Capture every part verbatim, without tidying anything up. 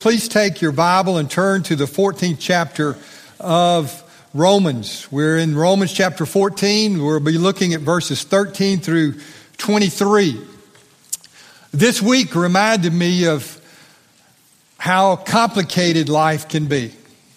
Please take your Bible and turn to the fourteenth chapter of Romans. We're in Romans chapter fourteen. We'll be looking at verses thirteen through twenty-three. This week reminded me of how complicated life can be.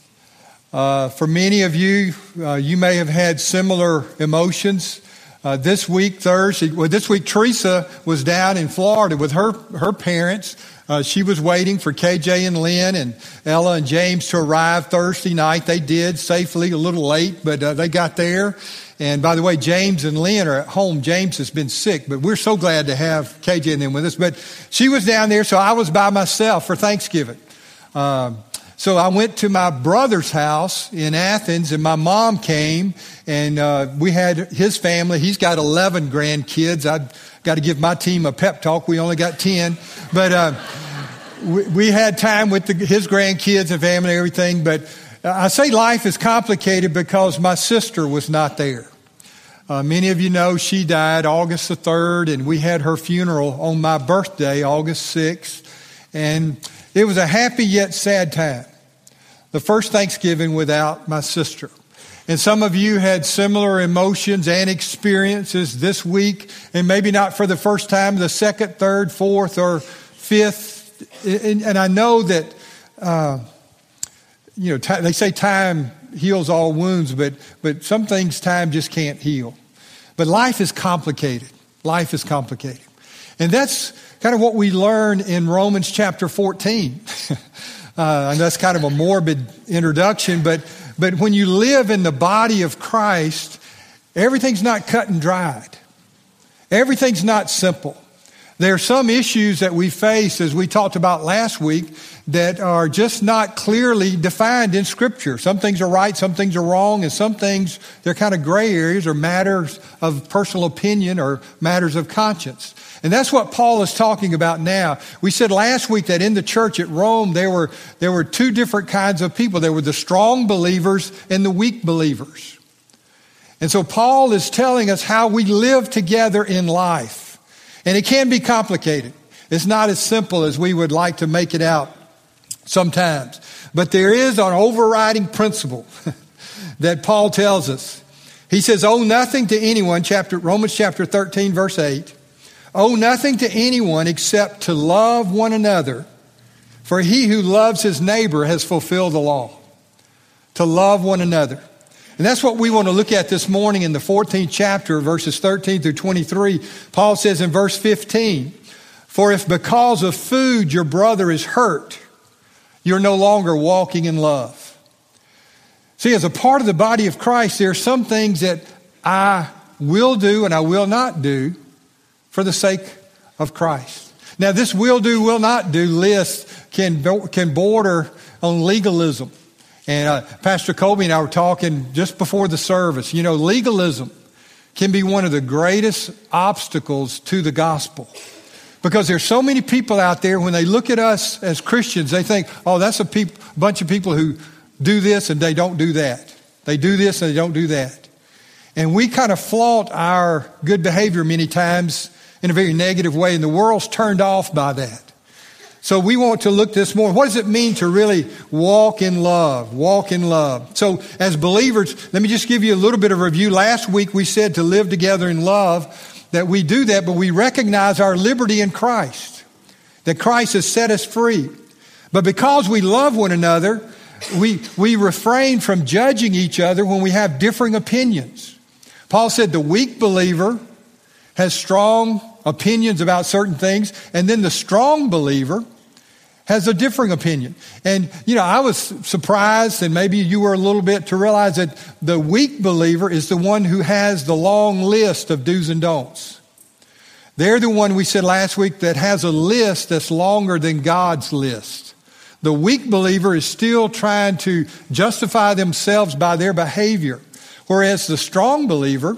Uh, for many of you, uh, you may have had similar emotions. Uh, this week, Thursday, well, this week, Teresa was down in Florida with her, her parents. Uh, she was waiting for K J and Lynn and Ella and James to arrive Thursday night. They did safely, a little late, but uh, they got there. And by the way, James and Lynn are at home. James has been sick, but we're so glad to have K J and them with us. But she was down there, so I was by myself for Thanksgiving. Um, So I went to my brother's house in Athens, and my mom came, and uh, we had his family. He's got eleven grandkids. I've got to give my team a pep talk. We only got ten. But uh, we, we had time with the, his grandkids and family and everything. But I say life is complicated because my sister was not there. Uh, many of you know she died August the third, and we had her funeral on my birthday, August sixth. And it was a happy yet sad time. The first Thanksgiving without my sister. And some of you had similar emotions and experiences this week, and maybe not for the first time, the second, third, fourth, or fifth. And, and I know that, uh, you know, t- they say time heals all wounds, but, but some things time just can't heal. But life is complicated. Life is complicated. And that's kind of what we learn in Romans chapter fourteen. uh, and that's kind of a morbid introduction, but but when you live in the body of Christ, everything's not cut and dried. Everything's not simple. There are some issues that we face, as we talked about last week, that are just not clearly defined in Scripture. Some things are right, some things are wrong, and some things, they're kind of gray areas or matters of personal opinion or matters of conscience. And that's what Paul is talking about now. We said last week that in the church at Rome, there were, there were two different kinds of people. There were the strong believers and the weak believers. And so Paul is telling us how we live together in life. And it can be complicated. It's not as simple as we would like to make it out sometimes. But there is an overriding principle that Paul tells us. He says, owe nothing to anyone, chapter Romans chapter thirteen, verse eight. Owe nothing to anyone except to love one another, for he who loves his neighbor has fulfilled the law. To love one another. And that's what we want to look at this morning in the fourteenth chapter, verses thirteen through twenty-three. Paul says in verse fifteen, for if because of food your brother is hurt, you're no longer walking in love. See, as a part of the body of Christ, there are some things that I will do and I will not do for the sake of Christ. Now, this will do, will not do list can, can border on legalism. And uh, Pastor Colby and I were talking just before the service. You know, legalism can be one of the greatest obstacles to the gospel. Because there's so many people out there, when they look at us as Christians, they think, oh, that's a peop- bunch of people who do this and they don't do that. They do this and they don't do that. And we kind of flaunt our good behavior many times in a very negative way, and the world's turned off by that. So we want to look this morning. What does it mean to really walk in love? Walk in love. So as believers, let me just give you a little bit of review. Last week we said to live together in love, that we do that, but we recognize our liberty in Christ, that Christ has set us free. But because we love one another, we, we refrain from judging each other when we have differing opinions. Paul said the weak believer has strong opinions about certain things, and then the strong believer has a differing opinion. And, you know, I was surprised, and maybe you were a little bit, to realize that the weak believer is the one who has the long list of do's and don'ts. They're the one, we said last week, that has a list that's longer than God's list. The weak believer is still trying to justify themselves by their behavior, whereas the strong believer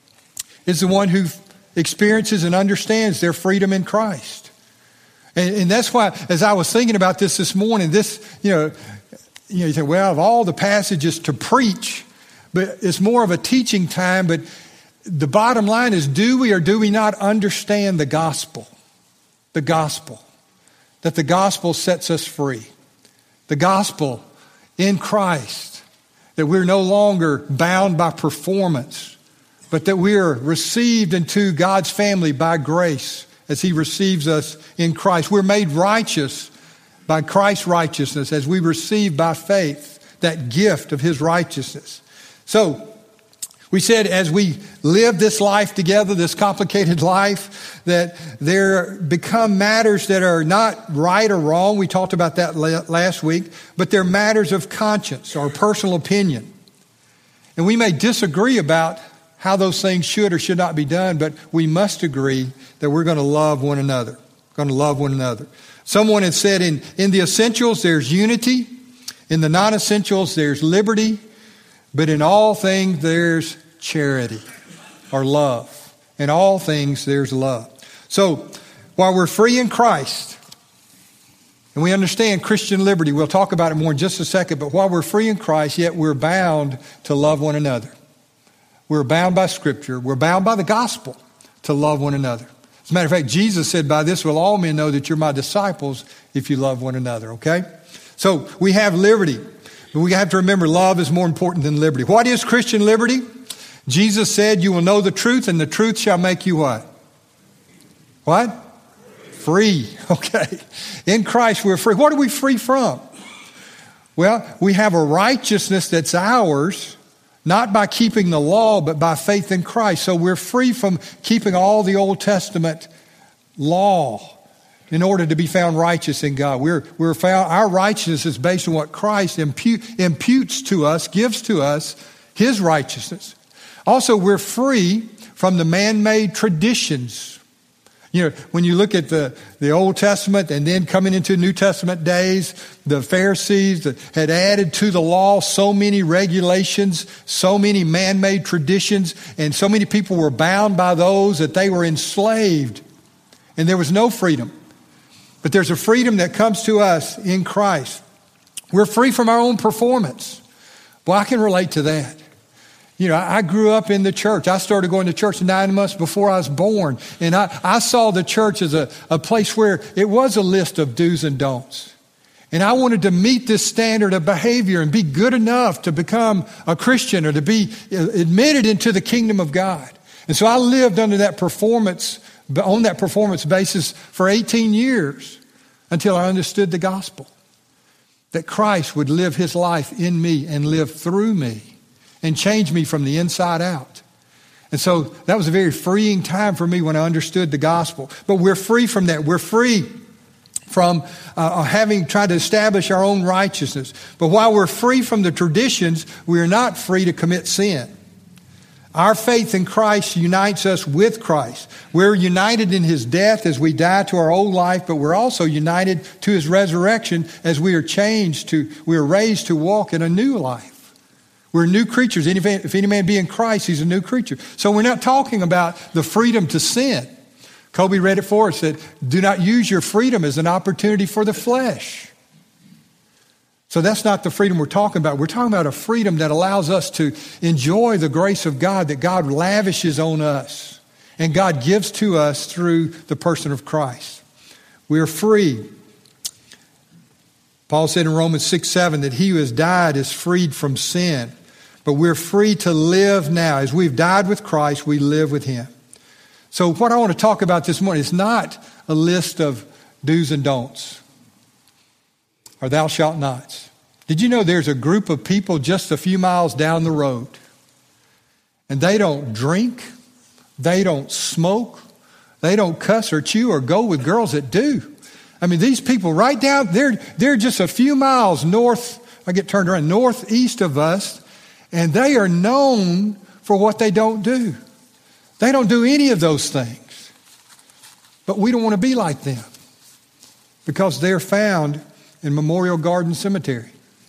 is the one who experiences and understands their freedom in Christ. And, and that's why, as I was thinking about this this morning, this, you know, you know, you think, well, of all the passages to preach, but it's more of a teaching time, but the bottom line is, do we or do we not understand the gospel? The gospel. That the gospel sets us free. the gospel in Christ, that we're no longer bound by performance, but that we are received into God's family by grace as he receives us in Christ. We're made righteous by Christ's righteousness as we receive by faith that gift of his righteousness. So, we said as we live this life together, this complicated life, that there become matters that are not right or wrong. We talked about that last week, but they're matters of conscience or personal opinion. And we may disagree about how those things should or should not be done, but we must agree that we're going to love one another, going to love one another. Someone had said in, in the essentials, there's unity. In the non-essentials, there's liberty. But in all things, there's charity or love. In all things, there's love. So, while we're free in Christ, and we understand Christian liberty, we'll talk about it more in just a second, but while we're free in Christ, yet we're bound to love one another. We're bound by Scripture. We're bound by the gospel to love one another. As a matter of fact, Jesus said, by this will all men know that you're my disciples if you love one another, okay? So, we have liberty. We have to remember love is more important than liberty. What is Christian liberty? Jesus said, you will know the truth, and the truth shall make you what? What? Free. Okay. In Christ, we're free. What are we free from? Well, we have a righteousness that's ours, not by keeping the law, but by faith in Christ. So we're free from keeping all the Old Testament law in order to be found righteous in God. We're, we're found, our righteousness is based on what Christ impute, imputes to us, gives to us, his righteousness. Also, we're free from the man-made traditions. You know, when you look at the, the Old Testament and then coming into New Testament days, the Pharisees had added to the law so many regulations, so many man-made traditions, and so many people were bound by those that they were enslaved. And there was no freedom. But there's a freedom that comes to us in Christ. We're free from our own performance. Well, I can relate to that. You know, I grew up in the church. I started going to church nine months before I was born. And I, I saw the church as a, a place where it was a list of do's and don'ts. And I wanted to meet this standard of behavior and be good enough to become a Christian or to be admitted into the kingdom of God. And so I lived under that performance, on that performance basis for eighteen years until I understood the gospel. That Christ would live his life in me and live through me and change me from the inside out. And so that was a very freeing time for me when I understood the gospel. But we're free from that. We're free from uh, having tried to establish our own righteousness. But while we're free from the traditions, we are not free to commit sin. Our faith in Christ unites us with Christ. We're united in his death as we die to our old life, but we're also united to his resurrection as we are changed to, we are raised to walk in a new life. We're new creatures. If any man be in Christ, he's a new creature. So we're not talking about the freedom to sin. Kobe read it for us, that do not use your freedom as an opportunity for the flesh. So that's not the freedom we're talking about. We're talking about a freedom that allows us to enjoy the grace of God that God lavishes on us and God gives to us through the person of Christ. We are free. Paul said in Romans six seven that he who has died is freed from sin. But we're free to live now. As we've died with Christ, we live with him. So what I want to talk about this morning is not a list of do's and don'ts or thou shalt nots. Did you know there's a group of people just a few miles down the road, and they don't drink, they don't smoke, they don't cuss or chew or go with girls that do. I mean, these people right down, they're, they're just a few miles north, I get turned around, northeast of us, and they are known for what they don't do. They don't do any of those things. But we don't want to be like them because they're found in Memorial Garden Cemetery.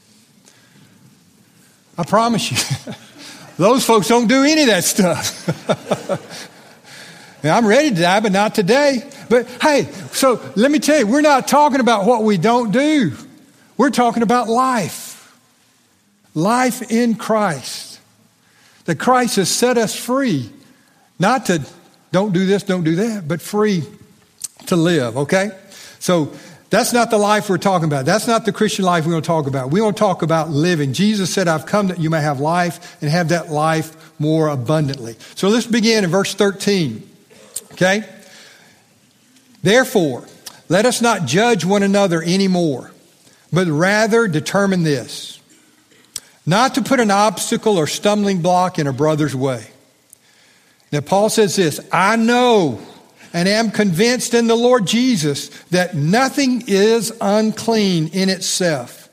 I promise you, those folks don't do any of that stuff. Now, I'm ready to die, but not today. But hey, so let me tell you, we're not talking about what we don't do. We're talking about life. Life in Christ. That Christ has set us free. Not to don't do this, don't do that, but free to live, okay? So That's not the life we're talking about. That's not the Christian life we're going to talk about. We want to talk about living. Jesus said, I've come that you may have life and have that life more abundantly. So let's begin in verse thirteen. Okay? Therefore, let us not judge one another anymore, but rather determine this, not to put an obstacle or stumbling block in a brother's way. Now, Paul says this, I know and am convinced in the Lord Jesus that nothing is unclean in itself.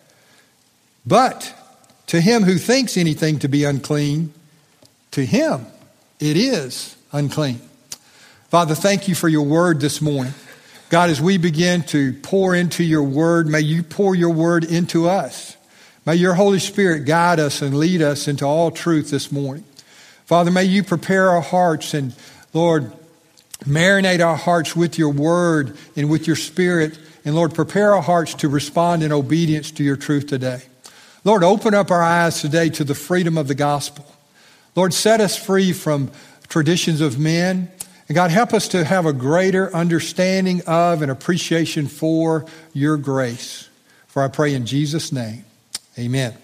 But to him who thinks anything to be unclean, to him it is unclean. Father, thank you for your word this morning. God, as we begin to pour into your word, may you pour your word into us. May your Holy Spirit guide us and lead us into all truth this morning. Father, may you prepare our hearts and, Lord, marinate our hearts with your word and with your spirit. And Lord, prepare our hearts to respond in obedience to your truth today. Lord, open up our eyes today to the freedom of the gospel. Lord, set us free from traditions of men. And God, help us to have a greater understanding of and appreciation for your grace. For I pray in Jesus' name, amen.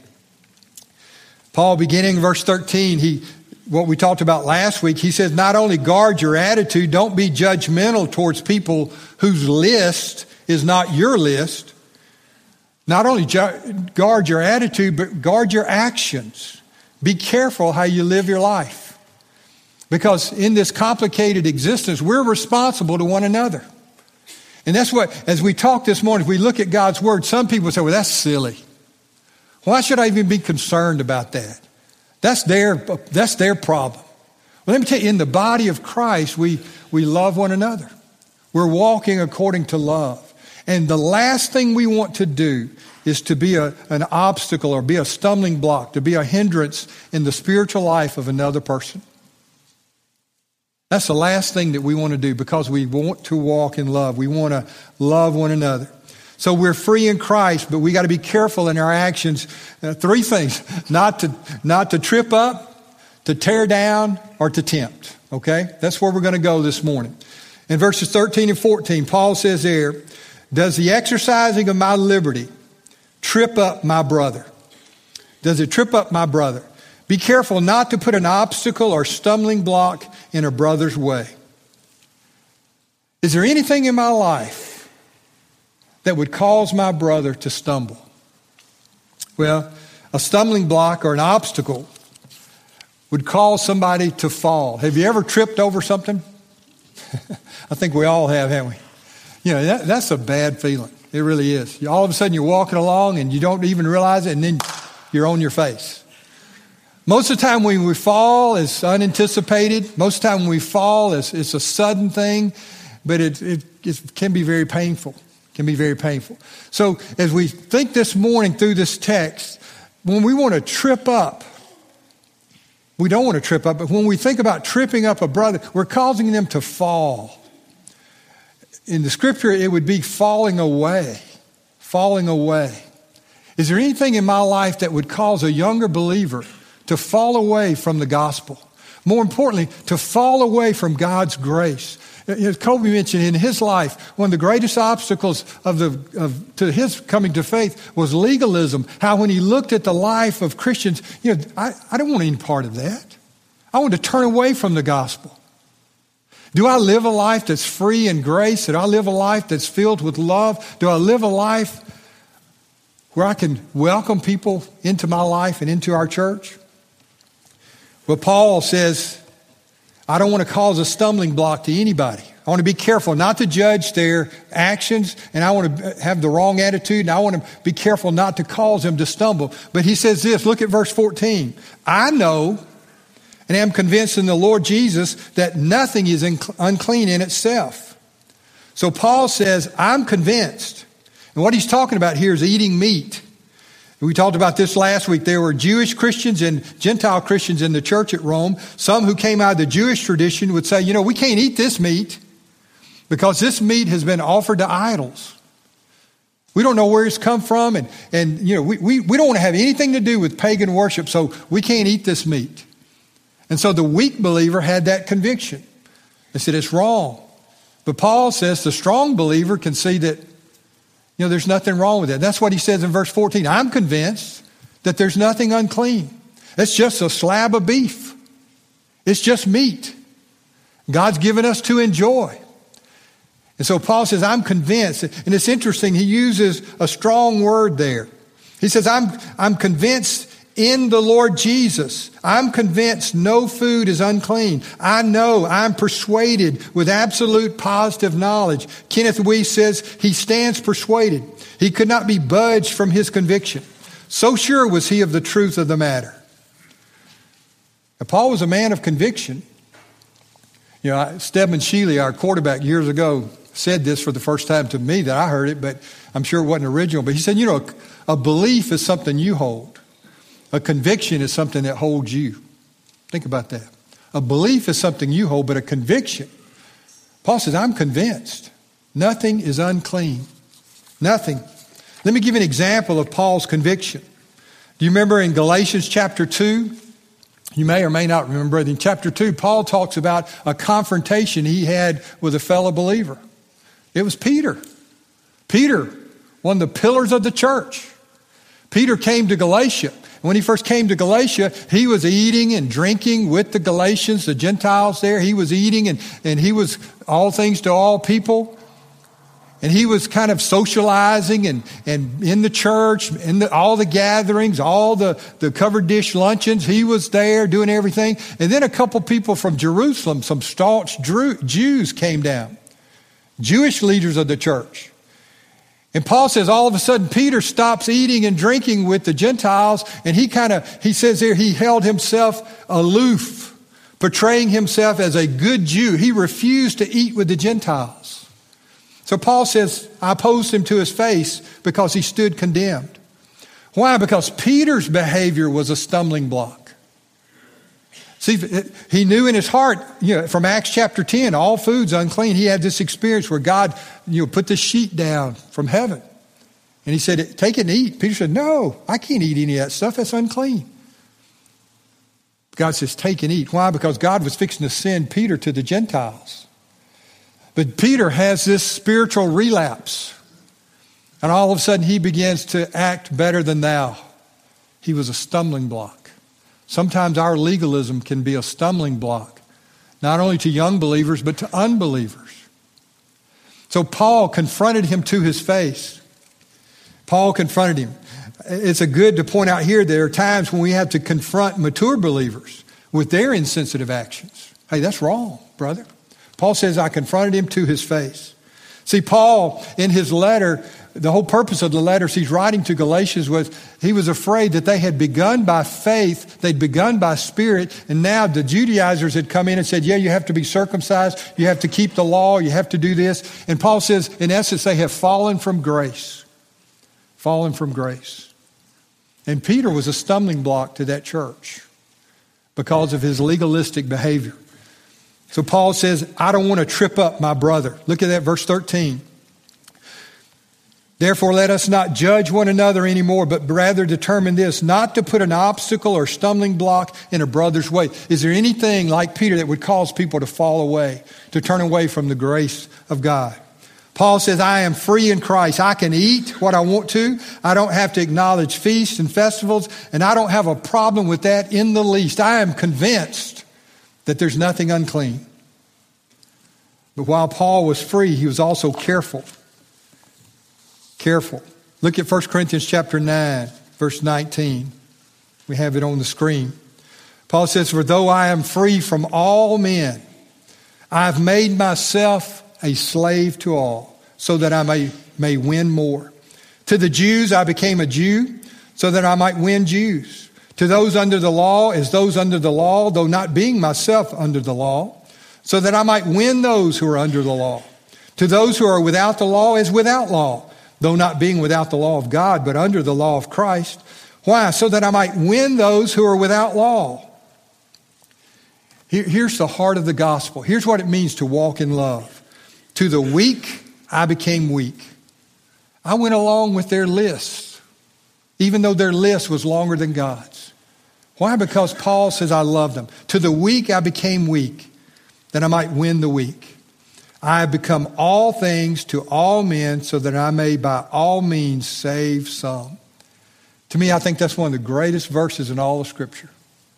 Paul, beginning verse thirteen, he what we talked about last week, he says, not only guard your attitude, don't be judgmental towards people whose list is not your list. Not only ju- guard your attitude, but guard your actions. Be careful how you live your life. Because in this complicated existence, we're responsible to one another. And that's what, as we talk this morning, if we look at God's word, some people say, well, that's silly. Why should I even be concerned about that? That's their, that's their problem. Well, let me tell you, in the body of Christ, we, we love one another. We're walking according to love. And the last thing we want to do is to be a, an obstacle or be a stumbling block, to be a hindrance in the spiritual life of another person. That's the last thing that we want to do because we want to walk in love. We want to love one another. So we're free in Christ, but we got to be careful in our actions. Uh, three things, not to, not to trip up, to tear down, or to tempt. Okay? That's where we're going to go this morning. In verses thirteen and fourteen, Paul says there, does the exercising of my liberty trip up my brother? Does it trip up my brother? Be careful not to put an obstacle or stumbling block in a brother's way. Is there anything in my life that would cause my brother to stumble? Well, a stumbling block or an obstacle would cause somebody to fall. Have you ever tripped over something? I think we all have, haven't we? You know, that, that's a bad feeling. It really is. All of a sudden you're walking along and you don't even realize it, and then you're on your face. Most of the time when we fall, it's unanticipated. Most of the time when we fall, it's, it's a sudden thing, but it, it, it can be very painful. Can be very painful. So as we think this morning through this text, when we want to trip up, we don't want to trip up, but when we think about tripping up a brother, we're causing them to fall. In the scripture, it would be falling away, falling away. Is there anything in my life that would cause a younger believer to fall away from the gospel? More importantly, to fall away from God's grace. As Kobe mentioned, in his life, one of the greatest obstacles of the of, to his coming to faith was legalism. How when he looked at the life of Christians, you know, I, I don't want any part of that. I want to turn away from the gospel. Do I live a life that's free in grace? Do I live a life that's filled with love? Do I live a life where I can welcome people into my life and into our church? Well, Paul says, I don't want to cause a stumbling block to anybody. I want to be careful not to judge their actions, and I want to have the wrong attitude, and I want to be careful not to cause them to stumble. But he says this, look at verse fourteen. I know and am convinced in the Lord Jesus that nothing is unclean in itself. So Paul says, I'm convinced. And what he's talking about here is eating meat. We talked about this last week. There were Jewish Christians and Gentile Christians in the church at Rome. Some who came out of the Jewish tradition would say, you know, we can't eat this meat because this meat has been offered to idols. We don't know where it's come from, and, and you know, we, we, we don't want to have anything to do with pagan worship, so we can't eat this meat. And so the weak believer had that conviction. They said it's wrong. But Paul says the strong believer can see that You know, there's nothing wrong with that. That's what he says in verse fourteen. I'm convinced that there's nothing unclean. It's just a slab of beef. It's just meat. God's given us to enjoy. And so Paul says, I'm convinced. And it's interesting, he uses a strong word there. He says, I'm, I'm convinced in the Lord Jesus. I'm convinced no food is unclean. I know, I'm persuaded with absolute positive knowledge. Kenneth Wuest says he stands persuaded. He could not be budged from his conviction. So sure was he of the truth of the matter. Now, Paul was a man of conviction. You know, Stedman Shealy, our quarterback years ago, said this for the first time to me that I heard it, but I'm sure it wasn't original. But he said, you know, a belief is something you hold. A conviction is something that holds you. Think about that. A belief is something you hold, but a conviction. Paul says, I'm convinced. Nothing is unclean. Nothing. Let me give you an example of Paul's conviction. Do you remember in Galatians chapter two? You may or may not remember. In chapter two, Paul talks about a confrontation he had with a fellow believer. It was Peter. Peter, one of the pillars of the church. Peter came to Galatia. When he first came to Galatia, he was eating and drinking with the Galatians, the Gentiles there. He was eating and, and he was all things to all people. And he was kind of socializing and, and in the church, in the, all the gatherings, all the, the covered dish luncheons. He was there doing everything. And then a couple people from Jerusalem, some staunch Jews came down. Jewish leaders of the church. And Paul says all of a sudden Peter stops eating and drinking with the Gentiles, and he kind of, he says here, he held himself aloof, portraying himself as a good Jew. He refused to eat with the Gentiles. So Paul says, I opposed him to his face because he stood condemned. Why? Because Peter's behavior was a stumbling block. See, he knew in his heart, you know, from Acts chapter ten, all food's unclean. He had this experience where God, you know, put the sheet down from heaven. And he said, take it and eat. Peter said, no, I can't eat any of that stuff. That's unclean. God says, take and eat. Why? Because God was fixing to send Peter to the Gentiles. But Peter has this spiritual relapse. And all of a sudden he begins to act better than thou. He was a stumbling block. Sometimes our legalism can be a stumbling block, not only to young believers, but to unbelievers. So Paul confronted him to his face. Paul confronted him. It's a good to point out here, there are times when we have to confront mature believers with their insensitive actions. Hey, that's wrong, brother. Paul says, I confronted him to his face. See, Paul, in his letter, the whole purpose of the letters he's writing to Galatians was he was afraid that they had begun by faith, they'd begun by spirit, and now the Judaizers had come in and said, yeah, you have to be circumcised, you have to keep the law, you have to do this. And Paul says, in essence, they have fallen from grace. Fallen from grace. And Peter was a stumbling block to that church because of his legalistic behavior. So Paul says, I don't want to trip up my brother. Look at that, verse thirteen. Therefore, let us not judge one another anymore, but rather determine this, not to put an obstacle or stumbling block in a brother's way. Is there anything like Peter that would cause people to fall away, to turn away from the grace of God? Paul says, I am free in Christ. I can eat what I want to. I don't have to acknowledge feasts and festivals, and I don't have a problem with that in the least. I am convinced that there's nothing unclean. But while Paul was free, he was also careful. Careful. Look at First Corinthians chapter nine, verse nineteen. We have it on the screen. Paul says, for though I am free from all men, I've made myself a slave to all, so that I may, may win more. To the Jews I became a Jew, so that I might win Jews. To those under the law, as those under the law, though not being myself under the law, so that I might win those who are under the law. To those who are without the law, as without law, though not being without the law of God, but under the law of Christ. Why? So that I might win those who are without law. Here, here's the heart of the gospel. Here's what it means to walk in love. To the weak, I became weak. I went along with their list, even though their list was longer than God's. Why? Because Paul says, I love them. To the weak, I became weak, that I might win the weak. I have become all things to all men so that I may by all means save some. To me, I think that's one of the greatest verses in all of Scripture.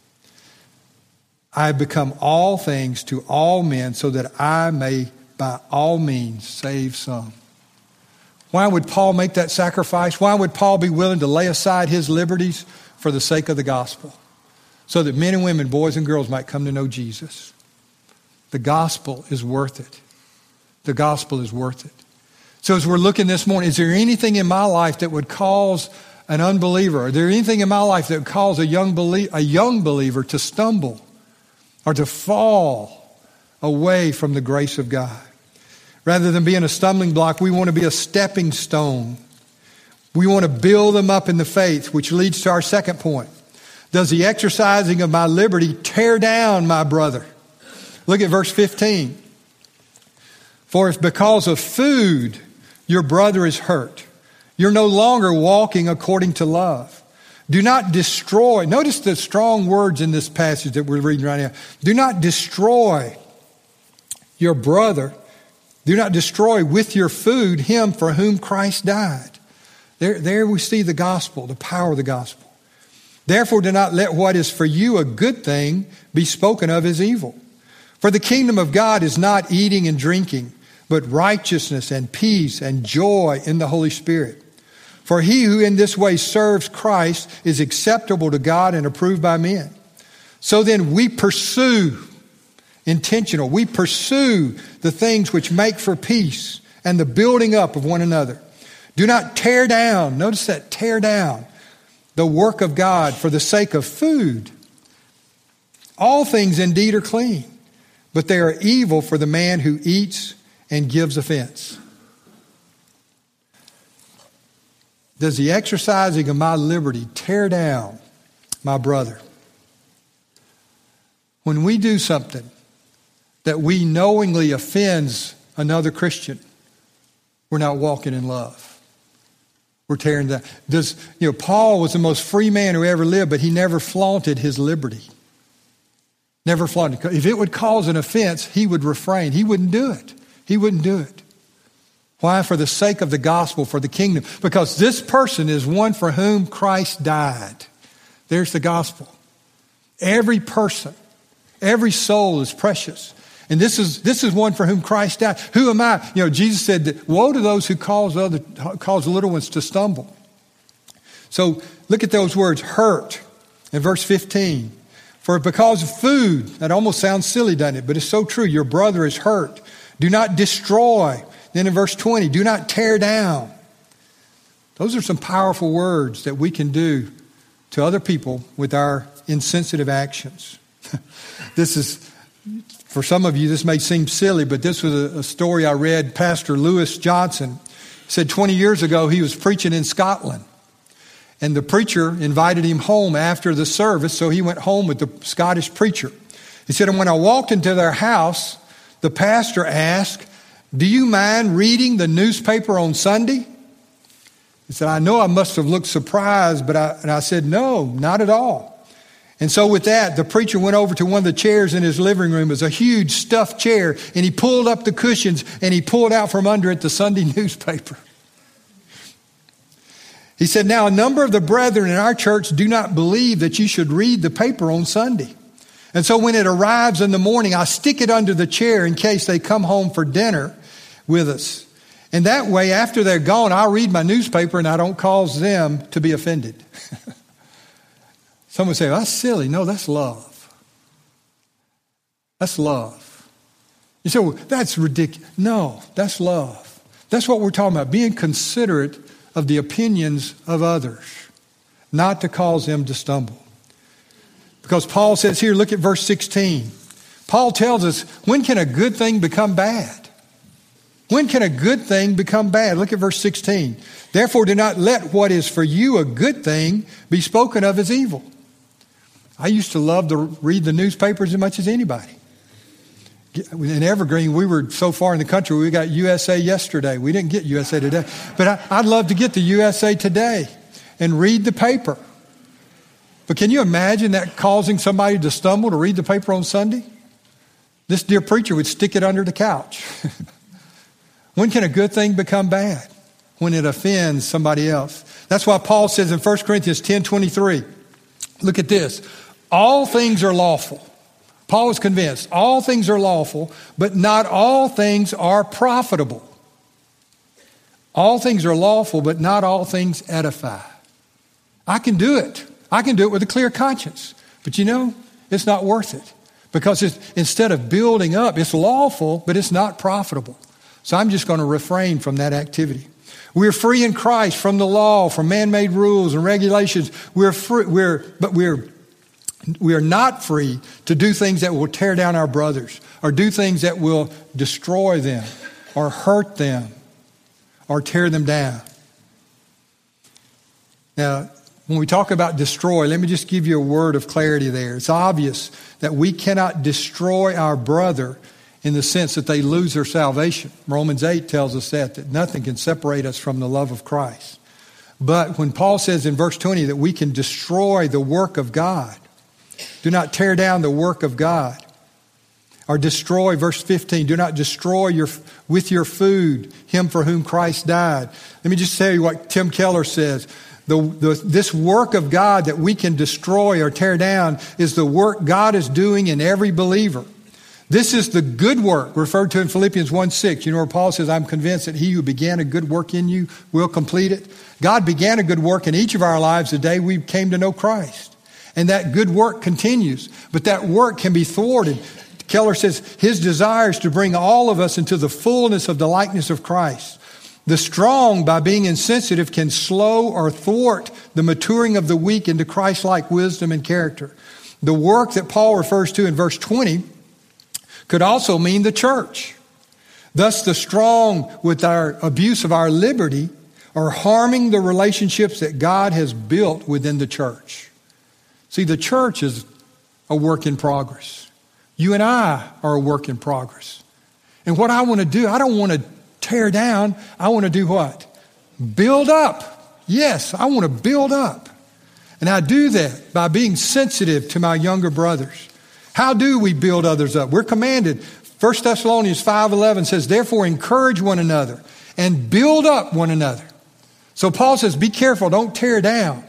I have become all things to all men so that I may by all means save some. Why would Paul make that sacrifice? Why would Paul be willing to lay aside his liberties for the sake of the gospel? So that men and women, boys and girls might come to know Jesus. The gospel is worth it. The gospel is worth it. So as we're looking this morning, is there anything in my life that would cause an unbeliever? Is there anything in my life that would cause a young, belie- a young believer to stumble or to fall away from the grace of God? Rather than being a stumbling block, we want to be a stepping stone. We want to build them up in the faith, which leads to our second point. Does the exercising of my liberty tear down my brother? Look at verse fifteen. For if because of food your brother is hurt, you're no longer walking according to love. Do not destroy. Notice the strong words in this passage that we're reading right now. Do not destroy your brother. Do not destroy with your food him for whom Christ died. There, there we see the gospel, the power of the gospel. Therefore, do not let what is for you a good thing be spoken of as evil. For the kingdom of God is not eating and drinking, but righteousness and peace and joy in the Holy Spirit. For he who in this way serves Christ is acceptable to God and approved by men. So then we pursue, intentional, we pursue the things which make for peace and the building up of one another. Do not tear down, notice that, tear down the work of God for the sake of food. All things indeed are clean, but they are evil for the man who eats and gives offense. Does the exercising of my liberty tear down my brother? When we do something that we knowingly offends another Christian, we're not walking in love. We're tearing down. Does, you know, Paul was the most free man who ever lived, but he never flaunted his liberty. Never flaunted. If it would cause an offense, he would refrain. He wouldn't do it. He wouldn't do it. Why? For the sake of the gospel, for the kingdom. Because this person is one for whom Christ died. There's the gospel. Every person, every soul is precious. And this is this is one for whom Christ died. Who am I? You know, Jesus said that woe to those who cause other cause little ones to stumble. So look at those words, hurt, in verse fifteen. For because of food, that almost sounds silly, doesn't it? But it's so true. Your brother is hurt. Do not destroy. Then in verse twenty, do not tear down. Those are some powerful words that we can do to other people with our insensitive actions. This is, for some of you, this may seem silly, but this was a, a story I read. Pastor Lewis Johnson said twenty years ago he was preaching in Scotland. And the preacher invited him home after the service, so he went home with the Scottish preacher. He said, and when I walked into their house, the pastor asked, do you mind reading the newspaper on Sunday? He said, I know I must have looked surprised, but I, and I said, no, not at all. And so with that, the preacher went over to one of the chairs in his living room. It was a huge stuffed chair, and he pulled up the cushions, and he pulled out from under it the Sunday newspaper. He said, now a number of the brethren in our church do not believe that you should read the paper on Sunday. And so when it arrives in the morning, I stick it under the chair in case they come home for dinner with us. And that way, after they're gone, I'll read my newspaper and I don't cause them to be offended. Someone say, well, that's silly. No, that's love. That's love. You say, well, that's ridiculous. No, that's love. That's what we're talking about, being considerate of the opinions of others, not to cause them to stumble. Because Paul says here, look at verse sixteen. Paul tells us, when can a good thing become bad? When can a good thing become bad? Look at verse sixteen. Therefore, do not let what is for you a good thing be spoken of as evil. I used to love to read the newspapers as much as anybody. In Evergreen, we were so far in the country, we got U S A Yesterday. We didn't get U S A Today. But I, I'd love to get the U S A Today and read the paper. But can you imagine that causing somebody to stumble to read the paper on Sunday? This dear preacher would stick it under the couch. When can a good thing become bad? When it offends somebody else. That's why Paul says in First Corinthians ten twenty-three, look at this. All things are lawful. Paul was convinced all things are lawful, but not all things are profitable. All things are lawful, but not all things edify. I can do it. I can do it with a clear conscience. But you know, it's not worth it. Because it's, instead of building up, it's lawful, but it's not profitable. So I'm just going to refrain from that activity. We're free in Christ from the law, from man-made rules and regulations. We're free, we're, but we're, we are not free to do things that will tear down our brothers, or do things that will destroy them, or hurt them, or tear them down. Now, when we talk about destroy, let me just give you a word of clarity there. It's obvious that we cannot destroy our brother in the sense that they lose their salvation. Romans eight tells us that, that nothing can separate us from the love of Christ. But when Paul says in verse twenty that we can destroy the work of God, do not tear down the work of God. Or destroy, verse fifteen, do not destroy your with your food him for whom Christ died. Let me just tell you what Tim Keller says. The, the, this work of God that we can destroy or tear down is the work God is doing in every believer. This is the good work referred to in Philippians one six. You know where Paul says, I'm convinced that he who began a good work in you will complete it. God began a good work in each of our lives the day we came to know Christ. And that good work continues. But that work can be thwarted. Keller says his desire is to bring all of us into the fullness of the likeness of Christ. The strong, by being insensitive, can slow or thwart the maturing of the weak into Christ-like wisdom and character. The work that Paul refers to in verse twenty could also mean the church. Thus, the strong, with our abuse of our liberty, are harming the relationships that God has built within the church. See, the church is a work in progress. You and I are a work in progress. And what I want to do, I don't want to tear down. I want to do what? Build up. Yes, I want to build up. And I do that by being sensitive to my younger brothers. How do we build others up? We're commanded. First Thessalonians five eleven says, therefore encourage one another and build up one another. So Paul says, be careful, don't tear down.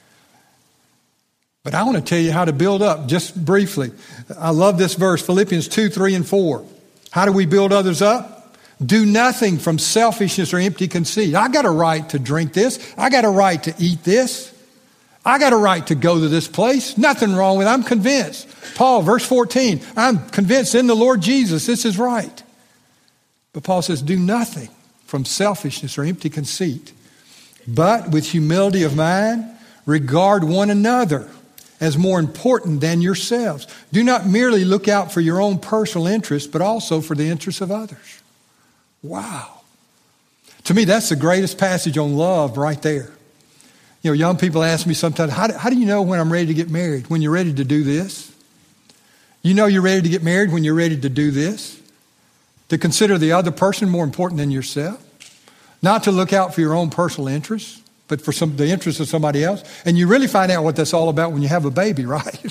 But I want to tell you how to build up just briefly. I love this verse, Philippians two, three, and four. How do we build others up? Do nothing from selfishness or empty conceit. I got a right to drink this. I got a right to eat this. I got a right to go to this place. Nothing wrong with it. I'm convinced. Paul, verse fourteen, I'm convinced in the Lord Jesus this is right. But Paul says, do nothing from selfishness or empty conceit, but with humility of mind, regard one another as more important than yourselves. Do not merely look out for your own personal interests, but also for the interests of others. Wow. To me, that's the greatest passage on love right there. You know, young people ask me sometimes, how do, how do you know when I'm ready to get married? When you're ready to do this? You know you're ready to get married when you're ready to do this? To consider the other person more important than yourself? Not to look out for your own personal interests, but for some, the interests of somebody else. And you really find out what that's all about when you have a baby, right?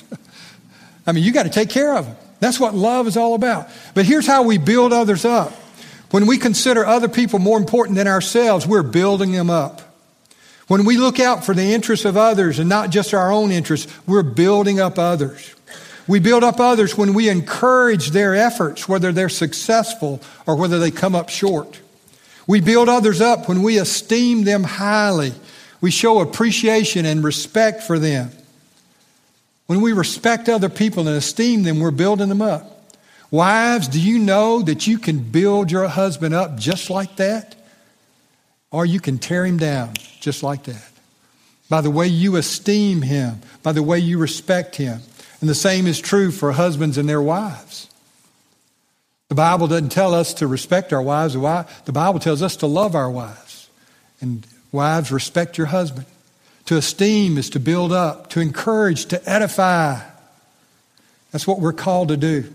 I mean, you got to take care of them. That's what love is all about. But here's how we build others up. When we consider other people more important than ourselves, we're building them up. When we look out for the interests of others and not just our own interests, we're building up others. We build up others when we encourage their efforts, whether they're successful or whether they come up short. We build others up when we esteem them highly. We show appreciation and respect for them. When we respect other people and esteem them, we're building them up. Wives, do you know that you can build your husband up just like that? Or you can tear him down just like that. By the way you esteem him, by the way you respect him. And the same is true for husbands and their wives. The Bible doesn't tell us to respect our wives. The Bible tells us to love our wives. And wives, respect your husband. To esteem is to build up, to encourage, to edify. That's what we're called to do.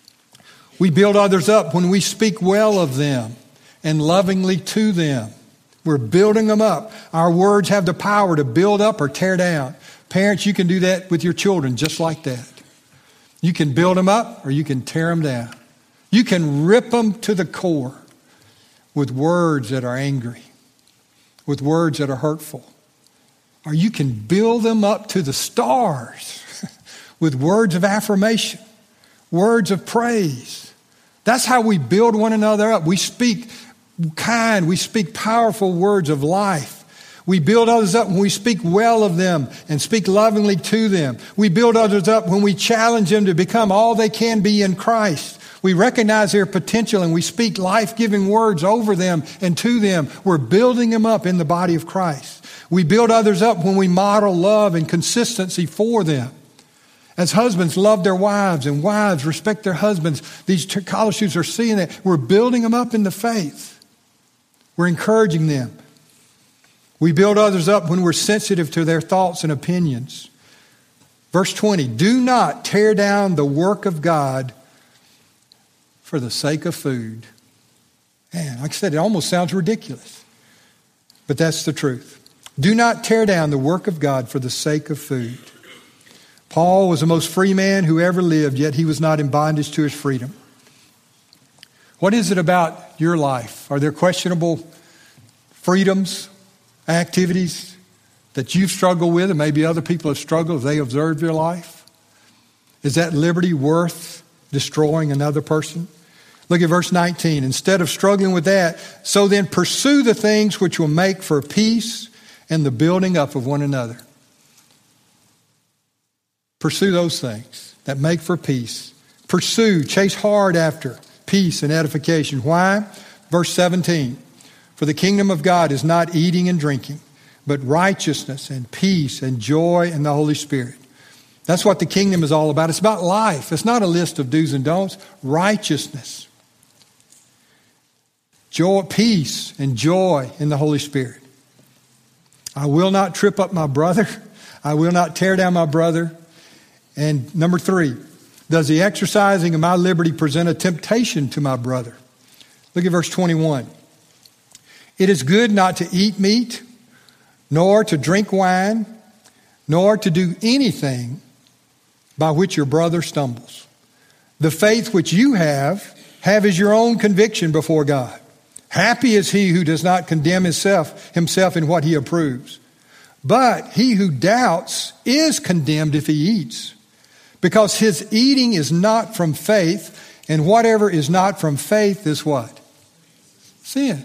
We build others up when we speak well of them and lovingly to them. We're building them up. Our words have the power to build up or tear down. Parents, you can do that with your children just like that. You can build them up or you can tear them down. You can rip them to the core with words that are angry, with words that are hurtful. Or you can build them up to the stars with words of affirmation, words of praise. That's how we build one another up. We speak kind, we speak powerful words of life. We build others up when we speak well of them and speak lovingly to them. We build others up when we challenge them to become all they can be in Christ. We recognize their potential and we speak life-giving words over them and to them. We're building them up in the body of Christ. We build others up when we model love and consistency for them. As husbands love their wives and wives respect their husbands, these college students are seeing that. We're building them up in the faith. We're encouraging them. We build others up when we're sensitive to their thoughts and opinions. Verse twenty, do not tear down the work of God for the sake of food. Man, like I said, it almost sounds ridiculous, but that's the truth. Do not tear down the work of God for the sake of food. Paul was the most free man who ever lived, yet he was not in bondage to his freedom. What is it about your life? Are there questionable freedoms, activities that you've struggled with and maybe other people have struggled as they observe your life? Is that liberty worth destroying another person? Look at verse nineteen. Instead of struggling with that, so then pursue the things which will make for peace and the building up of one another. Pursue those things that make for peace. Pursue, chase hard after peace and edification. Why? Verse seventeen. For the kingdom of God is not eating and drinking, but righteousness and peace and joy in the Holy Spirit. That's what the kingdom is all about. It's about life. It's not a list of do's and don'ts. Righteousness, joy, peace and joy in the Holy Spirit. I will not trip up my brother. I will not tear down my brother. And number three, does the exercising of my liberty present a temptation to my brother? Look at verse twenty-one. It is good not to eat meat, nor to drink wine, nor to do anything by which your brother stumbles. The faith which you have, have as your own conviction before God. Happy is he who does not condemn himself, himself in what he approves. But he who doubts is condemned if he eats, because his eating is not from faith, and whatever is not from faith is what? Sin.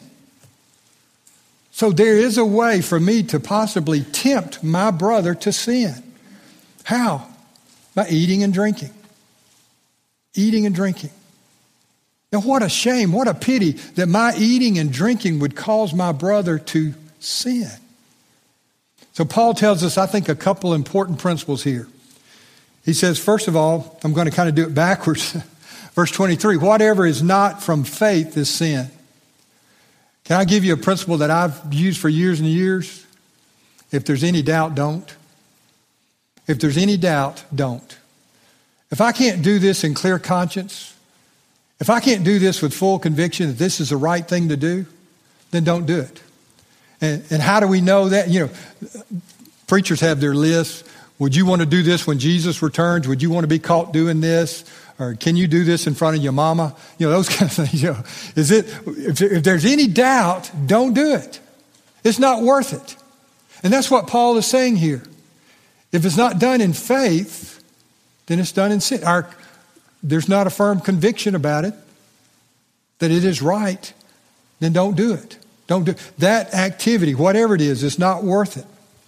So there is a way for me to possibly tempt my brother to sin. How? By eating and drinking. Eating and drinking. Now what a shame, what a pity that my eating and drinking would cause my brother to sin. So Paul tells us, I think, a couple important principles here. He says, first of all, I'm going to kind of do it backwards. Verse twenty-three, whatever is not from faith is sin. Can I give you a principle that I've used for years and years? If there's any doubt, don't. If there's any doubt, don't. If I can't do this in clear conscience, if I can't do this with full conviction that this is the right thing to do, then don't do it. And, and how do we know that? You know, preachers have their lists. Would you want to do this when Jesus returns? Would you want to be caught doing this? Or can you do this in front of your mama? You know, those kind of things. You know, is it, if, if there's any doubt, don't do it. It's not worth it. And that's what Paul is saying here. If it's not done in faith, then it's done in sin. Our, there's not a firm conviction about it, that it is right, then don't do it. Don't do that activity, whatever it is, is not worth it.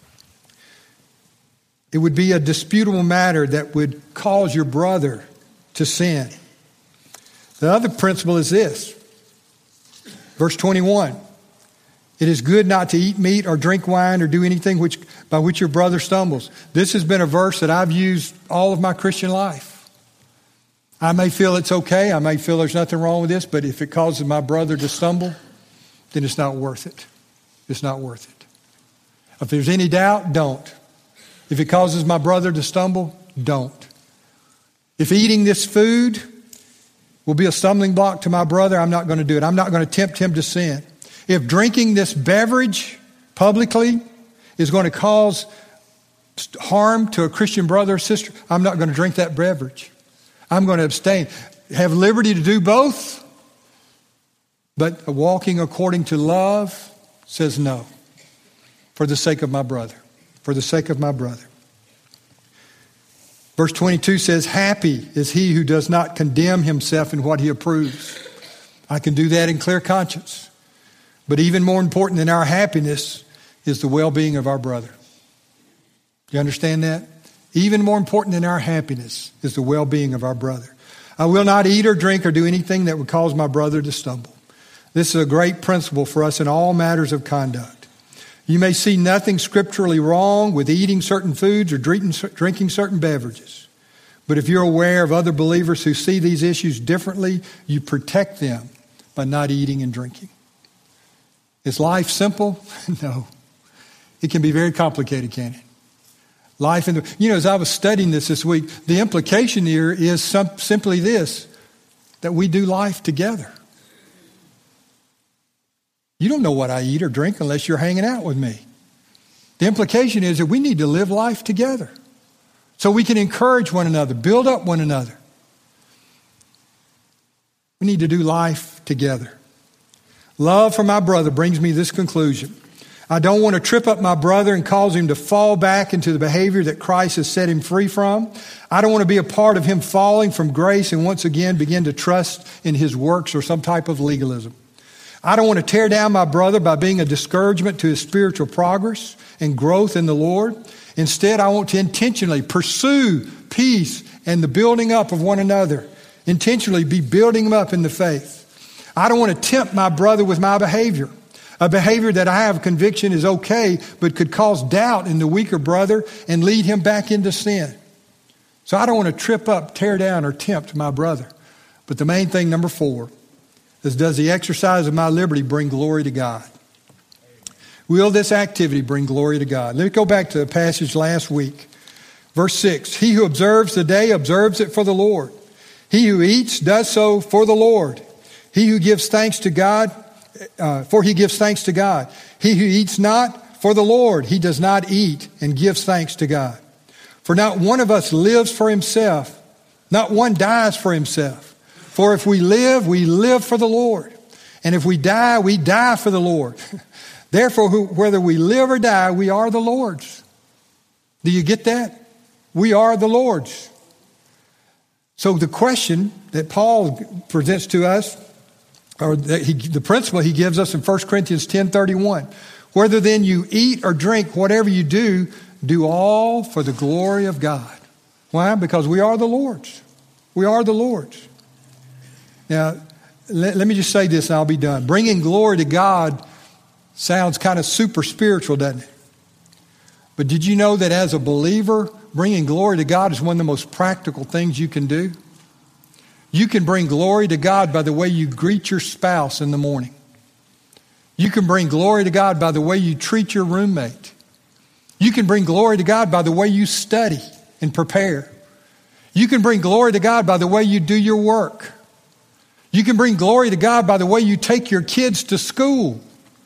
It would be a disputable matter that would cause your brother to sin. The other principle is this. Verse twenty-one. It is good not to eat meat or drink wine or do anything which by which your brother stumbles. This has been a verse that I've used all of my Christian life. I may feel it's okay. I may feel there's nothing wrong with this, but if it causes my brother to stumble, then it's not worth it. It's not worth it. If there's any doubt, don't. If it causes my brother to stumble, don't. If eating this food will be a stumbling block to my brother, I'm not going to do it. I'm not going to tempt him to sin. If drinking this beverage publicly is going to cause harm to a Christian brother or sister, I'm not going to drink that beverage. I'm going to abstain. have liberty to do both, but walking according to love says no. For the sake of my brother. For the sake of my brother. Verse twenty-two says, happy is he who does not condemn himself in what he approves. I can do that in clear conscience. But even more important than our happiness is the well-being of our brother. You understand that? Even more important than our happiness is the well-being of our brother. I will not eat or drink or do anything that would cause my brother to stumble. This is a great principle for us in all matters of conduct. You may see nothing scripturally wrong with eating certain foods or drinking certain beverages. But if you're aware of other believers who see these issues differently, you protect them by not eating and drinking. Is life simple? No. It can be very complicated, can't it? Life in the, you know, as I was studying this this week, the implication here is some, simply this, that we do life together. You don't know what I eat or drink unless you're hanging out with me. The implication is that we need to live life together so we can encourage one another, build up one another. We need to do life together. Love for my brother brings me to this conclusion. I don't want to trip up my brother and cause him to fall back into the behavior that Christ has set him free from. I don't want to be a part of him falling from grace and once again begin to trust in his works or some type of legalism. I don't want to tear down my brother by being a discouragement to his spiritual progress and growth in the Lord. Instead, I want to intentionally pursue peace and the building up of one another. Intentionally be building them up in the faith. I don't want to tempt my brother with my behavior. A behavior that I have conviction is okay, but could cause doubt in the weaker brother and lead him back into sin. So I don't want to trip up, tear down, or tempt my brother. But the main thing, number four, is does the exercise of my liberty bring glory to God? Will this activity bring glory to God? Let me go back to the passage last week. Verse six, he who observes the day observes it for the Lord. He who eats does so for the Lord. He who gives thanks to God, uh, for he gives thanks to God. He who eats not for the Lord, he does not eat and gives thanks to God. For not one of us lives for himself, not one dies for himself. For if we live, we live for the Lord. And if we die, we die for the Lord. Therefore, who, whether we live or die, we are the Lord's. Do you get that? We are the Lord's. So the question that Paul presents to us, or that he, the principle he gives us in First Corinthians ten thirty-one, whether then you eat or drink, whatever you do, do all for the glory of God. Why? Because we are the Lord's. We are the Lord's. Now, let, let me just say this and I'll be done. Bringing glory to God sounds kind of super spiritual, doesn't it? But did you know that as a believer, bringing glory to God is one of the most practical things you can do? You can bring glory to God by the way you greet your spouse in the morning. You can bring glory to God by the way you treat your roommate. You can bring glory to God by the way you study and prepare. You can bring glory to God by the way you do your work. You can bring glory to God by the way you take your kids to school.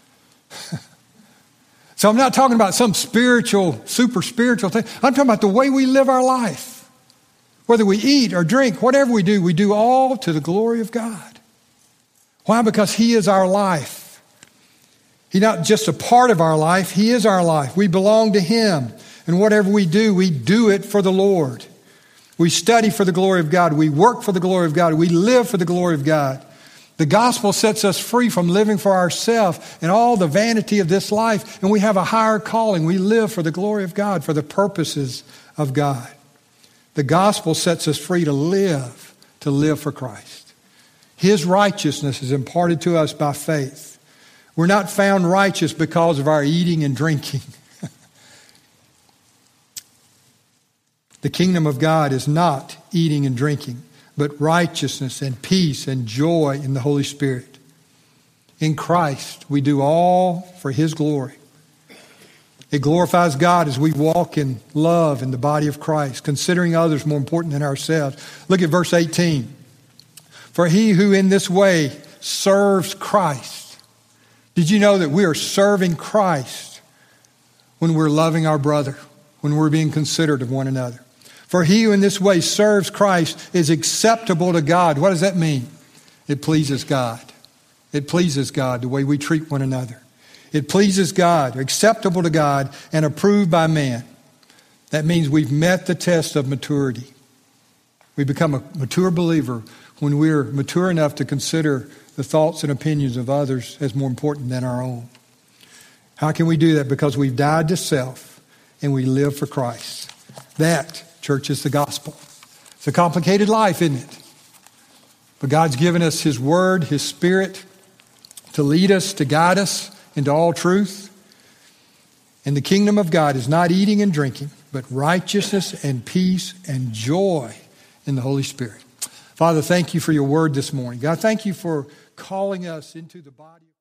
So I'm not talking about some spiritual, super spiritual thing. I'm talking about the way we live our life. Whether we eat or drink, whatever we do, we do all to the glory of God. Why? Because He is our life. He's not just a part of our life. He is our life. We belong to Him. And whatever we do, we do it for the Lord. We study for the glory of God. We work for the glory of God. We live for the glory of God. The gospel sets us free from living for ourselves and all the vanity of this life. And we have a higher calling. We live for the glory of God, for the purposes of God. The gospel sets us free to live, to live for Christ. His righteousness is imparted to us by faith. We're not found righteous because of our eating and drinking. The kingdom of God is not eating and drinking, but righteousness and peace and joy in the Holy Spirit. In Christ, we do all for His glory. It glorifies God as we walk in love in the body of Christ, considering others more important than ourselves. Look at verse eighteen. For he who in this way serves Christ. Did you know that we are serving Christ when we're loving our brother, when we're being considerate of one another? For he who in this way serves Christ is acceptable to God. What does that mean? It pleases God. It pleases God the way we treat one another. It pleases God, acceptable to God, and approved by man. That means we've met the test of maturity. We become a mature believer when we're mature enough to consider the thoughts and opinions of others as more important than our own. How can we do that? Because we've died to self and we live for Christ. That, church, is the gospel. It's a complicated life, isn't it? But God's given us His Word, His Spirit to lead us, to guide us into all truth. And the kingdom of God is not eating and drinking, but righteousness and peace and joy in the Holy Spirit. Father, thank you for your word this morning. God, thank you for calling us into the body.